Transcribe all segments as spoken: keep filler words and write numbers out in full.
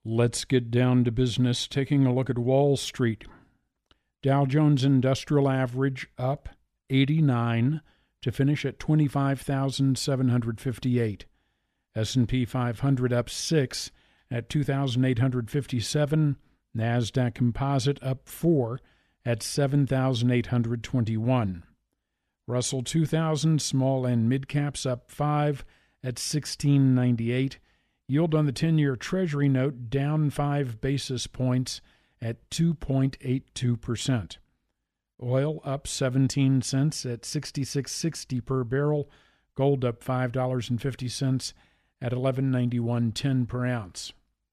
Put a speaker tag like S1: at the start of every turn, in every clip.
S1: Let's get down to business, taking a look at Wall Street. Dow Jones Industrial Average up eighty-nine to finish at twenty-five thousand seven hundred fifty-eight. S and P five hundred up six at two thousand eight hundred fifty-seven. NASDAQ Composite up four at seven thousand eight hundred twenty-one. Russell two thousand small and mid caps up five at sixteen ninety-eight. Yield on the ten-year Treasury note down five basis points at two point eight two percent. Oil up seventeen cents at sixty-six sixty per barrel. Gold up five dollars and fifty cents at eleven ninety-one ten per ounce.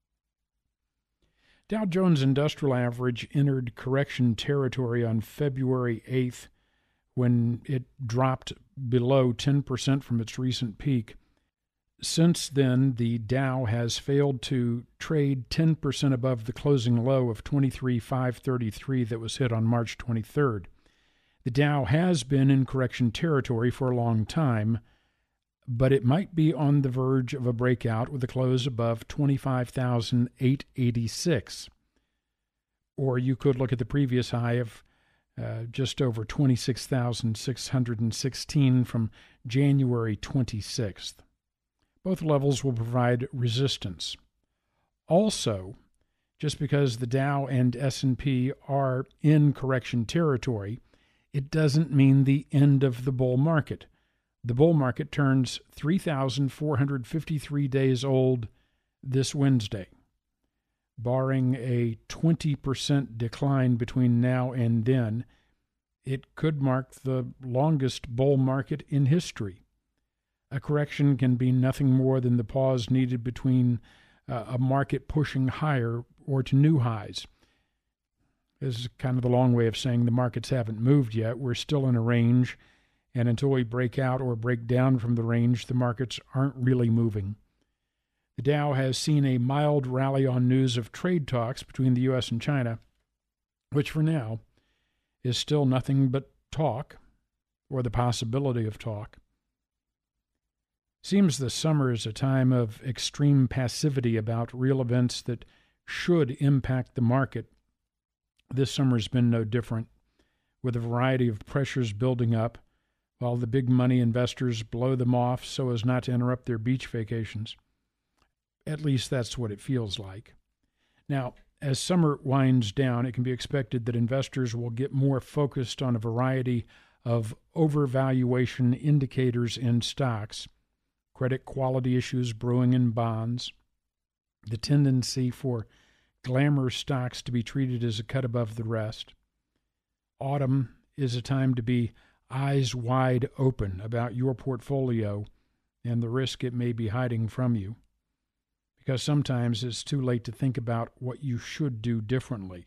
S1: Dow Jones Industrial Average entered correction territory on February eighth when it dropped below ten percent from its recent peak. Since then, the Dow has failed to trade ten percent above the closing low of twenty-three thousand five hundred thirty-three that was hit on March twenty-third. The Dow has been in correction territory for a long time, but it might be on the verge of a breakout with a close above twenty-five thousand eight hundred eighty-six. Or you could look at the previous high of uh, just over twenty-six thousand six hundred sixteen from January twenty-sixth. Both levels will provide resistance. Also, just because the Dow and S and P are in correction territory, it doesn't mean the end of the bull market. The bull market turns three thousand four hundred fifty-three days old this Wednesday. Barring a twenty percent decline between now and then, it could mark the longest bull market in history. A correction can be nothing more than the pause needed between uh, a market pushing higher or to new highs. This is kind of the long way of saying the markets haven't moved yet. We're still in a range, and until we break out or break down from the range, the markets aren't really moving. The Dow has seen a mild rally on news of trade talks between the U S and China, which for now is still nothing but talk, or the possibility of talk. Seems the summer is a time of extreme passivity about real events that should impact the market. This summer has been no different, with a variety of pressures building up, while the big money investors blow them off so as not to interrupt their beach vacations. At least that's what it feels like. Now, as summer winds down, it can be expected that investors will get more focused on a variety of overvaluation indicators in stocks, credit quality issues brewing in bonds, the tendency for glamour stocks to be treated as a cut above the rest. Autumn is a time to be eyes wide open about your portfolio and the risk it may be hiding from you, because sometimes it's too late to think about what you should do differently.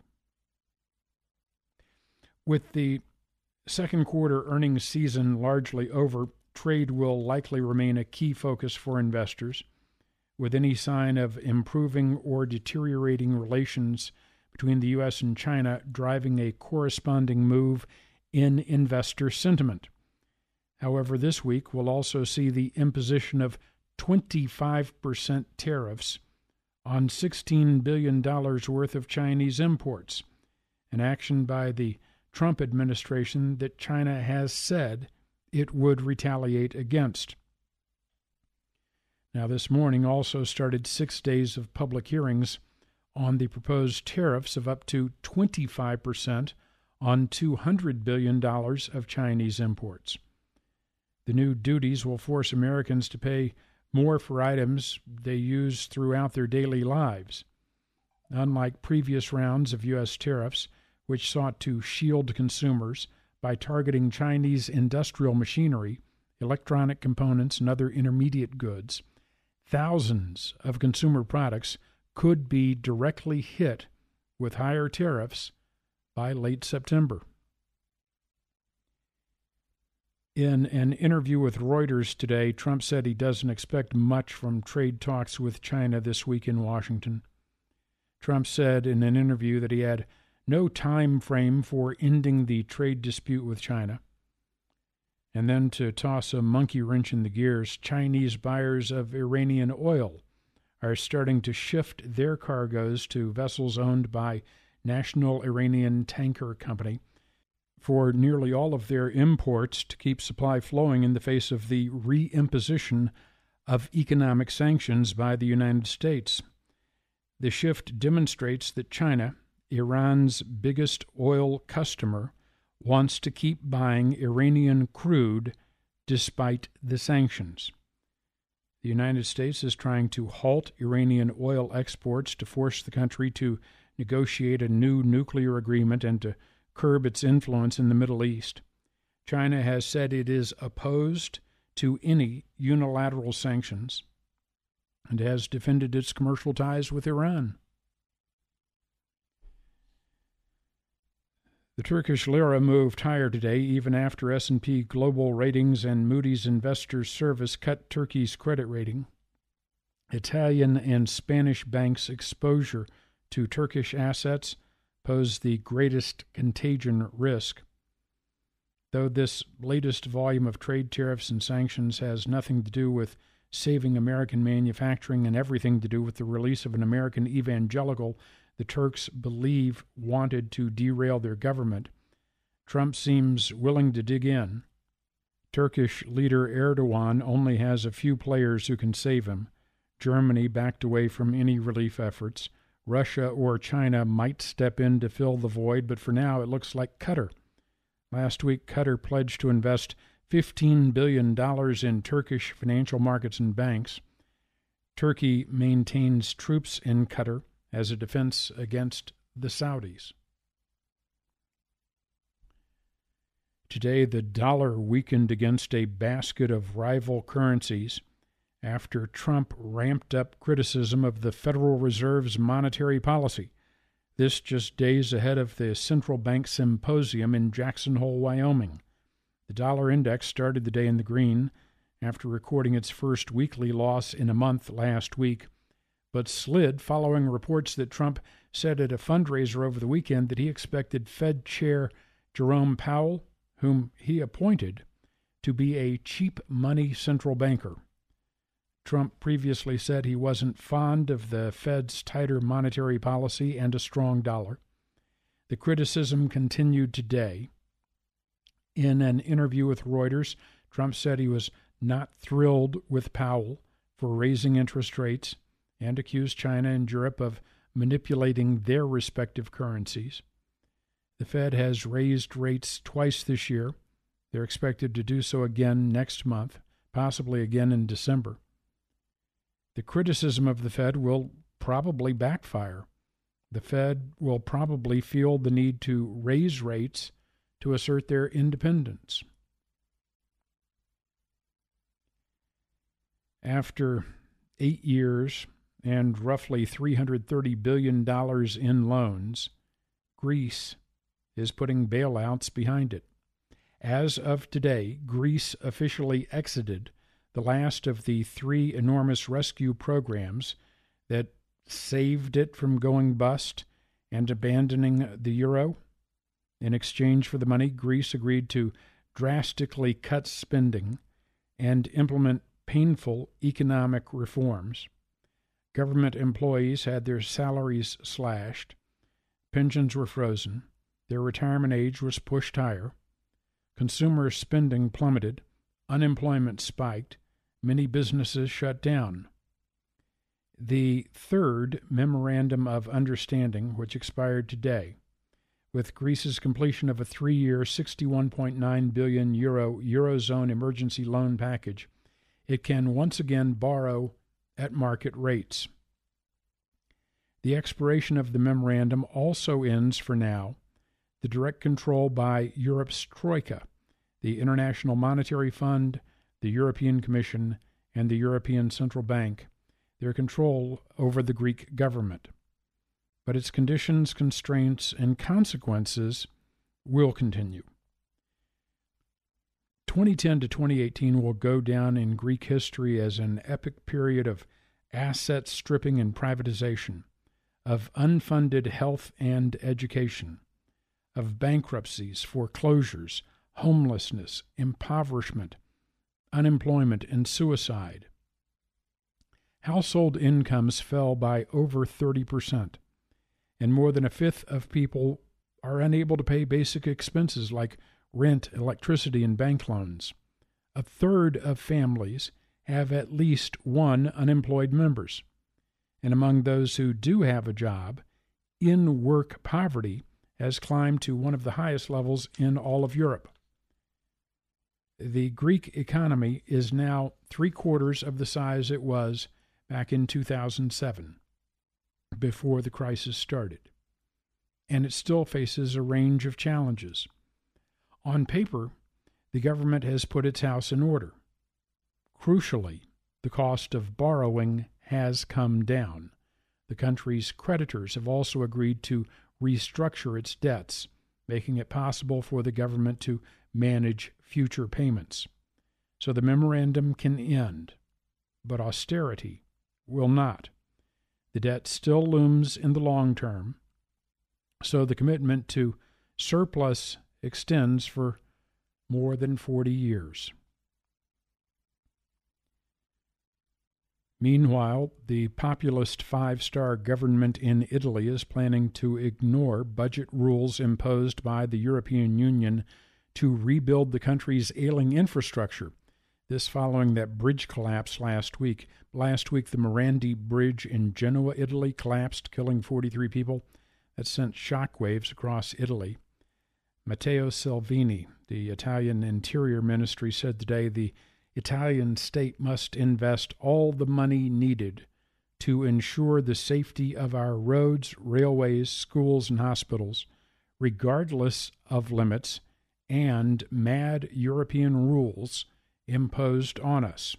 S1: With the second quarter earnings season largely over, trade will likely remain a key focus for investors, with any sign of improving or deteriorating relations between the U S and China driving a corresponding move in investor sentiment. However, this week we'll also see the imposition of twenty-five percent tariffs on sixteen billion dollars worth of Chinese imports, an action by the Trump administration that China has said it would retaliate against. Now, this morning also started six days of public hearings on the proposed tariffs of up to twenty-five percent on two hundred billion dollars of Chinese imports. The new duties will force Americans to pay more for items they use throughout their daily lives. Unlike previous rounds of U S tariffs, which sought to shield consumers by targeting Chinese industrial machinery, electronic components, and other intermediate goods, thousands of consumer products could be directly hit with higher tariffs by late September. In an interview with Reuters today, Trump said he doesn't expect much from trade talks with China this week in Washington. Trump said in an interview that he had no time frame for ending the trade dispute with China. And then to toss a monkey wrench in the gears, Chinese buyers of Iranian oil are starting to shift their cargoes to vessels owned by National Iranian Tanker Company for nearly all of their imports to keep supply flowing in the face of the reimposition of economic sanctions by the United States. The shift demonstrates that China, Iran's biggest oil customer, wants to keep buying Iranian crude despite the sanctions. The United States is trying to halt Iranian oil exports to force the country to negotiate a new nuclear agreement and to curb its influence in the Middle East. China has said it is opposed to any unilateral sanctions and has defended its commercial ties with Iran. The Turkish lira moved higher today, even after S and P Global Ratings and Moody's Investors Service cut Turkey's credit rating. Italian and Spanish banks' exposure to Turkish assets pose the greatest contagion risk. Though this latest volume of trade tariffs and sanctions has nothing to do with saving American manufacturing and everything to do with the release of an American evangelical the Turks believe wanted to derail their government, Trump seems willing to dig in. Turkish leader Erdogan only has a few players who can save him. Germany backed away from any relief efforts. Russia or China might step in to fill the void, but for now it looks like Qatar. Last week, Qatar pledged to invest fifteen billion dollars in Turkish financial markets and banks. Turkey maintains troops in Qatar as a defense against the Saudis. Today, the dollar weakened against a basket of rival currencies after Trump ramped up criticism of the Federal Reserve's monetary policy. This just days ahead of the Central Bank Symposium in Jackson Hole, Wyoming. The dollar index started the day in the green after recording its first weekly loss in a month last week, but slid following reports that Trump said at a fundraiser over the weekend that he expected Fed Chair Jerome Powell, whom he appointed, to be a cheap money central banker. Trump previously said he wasn't fond of the Fed's tighter monetary policy and a strong dollar. The criticism continued today. In an interview with Reuters, Trump said he was not thrilled with Powell for raising interest rates and accused China and Europe of manipulating their respective currencies. The Fed has raised rates twice this year. They're expected to do so again next month, possibly again in December. The criticism of the Fed will probably backfire. The Fed will probably feel the need to raise rates to assert their independence. After eight years and roughly three hundred thirty billion dollars in loans, Greece is putting bailouts behind it. As of today, Greece officially exited the last of the three enormous rescue programs that saved it from going bust and abandoning the euro. In exchange for the money, Greece agreed to drastically cut spending and implement painful economic reforms. Government employees had their salaries slashed, pensions were frozen, their retirement age was pushed higher, consumer spending plummeted, unemployment spiked, many businesses shut down. The third Memorandum of Understanding, which expired today, with Greece's completion of a three-year sixty-one point nine billion euro Eurozone emergency loan package, it can once again borrow at market rates. The expiration of the memorandum also ends, for now, the direct control by Europe's Troika, the International Monetary Fund, the European Commission, and the European Central Bank, their control over the Greek government. But its conditions, constraints, and consequences will continue. twenty ten to twenty eighteen will go down in Greek history as an epic period of asset stripping and privatization, of unfunded health and education, of bankruptcies, foreclosures, homelessness, impoverishment, unemployment, and suicide. household incomes fell by over thirty percent, and more than a fifth of people are unable to pay basic expenses like rent, electricity, and bank loans. A third of families have at least one unemployed members. And among those who do have a job, in-work poverty has climbed to one of the highest levels in all of Europe. The Greek economy is now three-quarters of the size it was back in two thousand seven, before the crisis started. And it still faces a range of challenges. On paper, the government has put its house in order. Crucially, the cost of borrowing has come down. The country's creditors have also agreed to restructure its debts, making it possible for the government to manage future payments. So the memorandum can end, but austerity will not. The debt still looms in the long term, so the commitment to surplus extends for more than forty years. Meanwhile, the populist five-star government in Italy is planning to ignore budget rules imposed by the European Union to rebuild the country's ailing infrastructure. This following that bridge collapse last week. Last week, the Morandi Bridge in Genoa, Italy, collapsed, killing forty-three people. That sent shockwaves across Italy. Matteo Salvini, the Italian Interior Ministry, said today the Italian state must invest all the money needed to ensure the safety of our roads, railways, schools, and hospitals, regardless of limits and mad European rules imposed on us.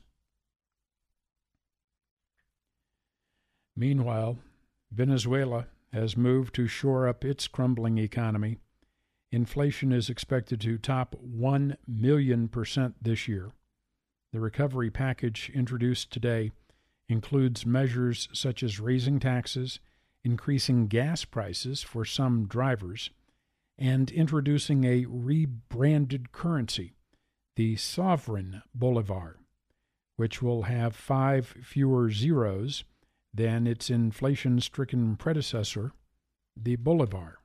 S1: Meanwhile, Venezuela has moved to shore up its crumbling economy. Inflation is expected to top one million percent this year. The recovery package introduced today includes measures such as raising taxes, increasing gas prices for some drivers, and introducing a rebranded currency, the sovereign bolivar, which will have five fewer zeros than its inflation-stricken predecessor, the bolivar.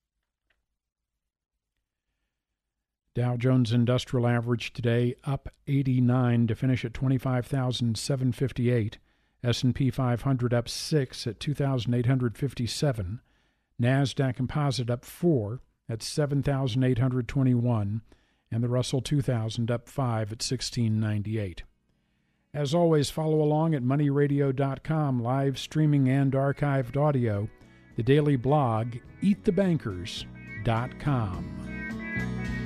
S1: Dow Jones Industrial Average today up eighty-nine to finish at twenty-five thousand seven hundred fifty-eight. S and P five hundred up six at two thousand eight hundred fifty-seven. NASDAQ Composite up four at seven thousand eight hundred twenty-one. And the Russell two thousand up five at sixteen ninety-eight. As always, follow along at money radio dot com, live streaming and archived audio, the daily blog, eat the bankers dot com.